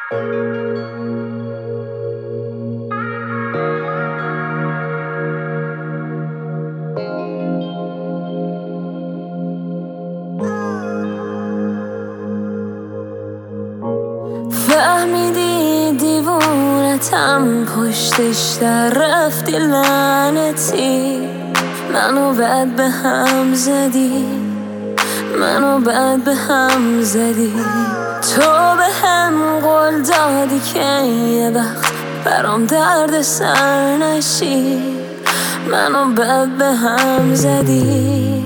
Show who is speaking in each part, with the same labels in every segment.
Speaker 1: فهمیدی دیوونتم، پشتش در رفتی لعنتی. منو بد به هم زدی، منو بد به هم زدی. تو به هم قول دادی که یه وقت برام درد سر نشی. منو بد به هم زدی.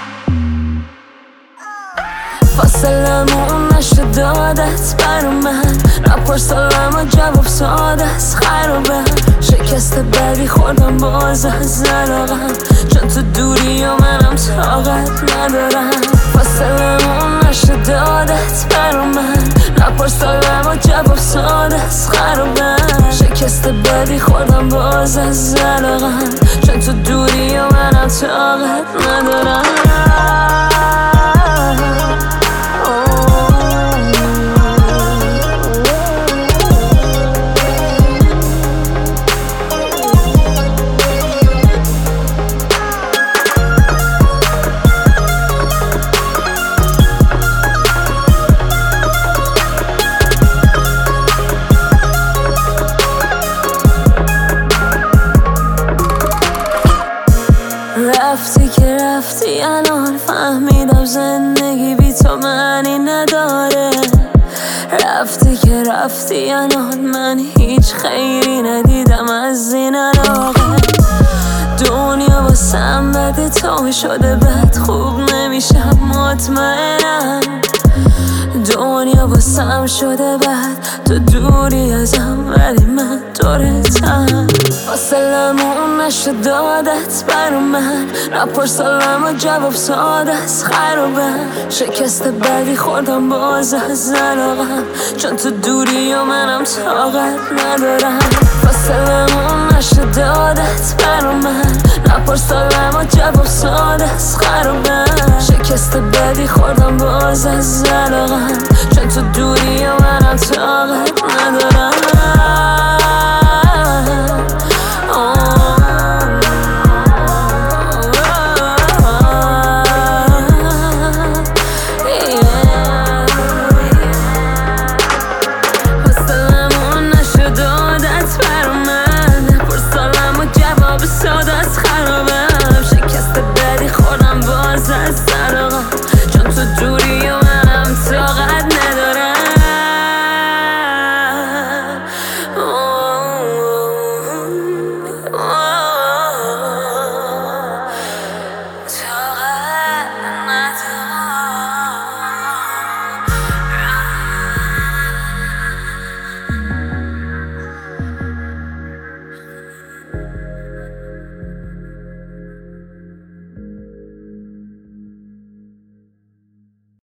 Speaker 1: فاصلمون نشد دادت برا من، نپرسالم و جواب ساده است خرابه. شکست بدی خوردم باز از علاقم، چون تو دوری و منم طاقت ندارم. فاصلمون نشد دادت برا من، نپرسالم و جواب ساده است خرابه. شکست بدی خوردم باز از علاقم، چون تو دوری و منم طاقت ندارم. رفتی که رفتی، الان فهمیدم زندگی بی تو معنی نداره. رفتی که رفتی، الان من هیچ خیری ندیدم از این علاقه. دنیا واسم بده، تو شده بد خوب نمیشم مطمئنم. دنیا واسم شده بد، تو دوری ازم ولی من دورتم. فاصلمون نشد دادت برا من، نپرسالم و جواب ساده است خرابه. شکست بدی خوردم باز از علاقم، چون تو دوری و منم طاقت ندارم. فاصلمون نشد دادت برا من، نپرسالم و جواب ساده است خرابه. شکست بدی خوردم باز از علاقم، چون تو دوری و منم طاقت ندارم.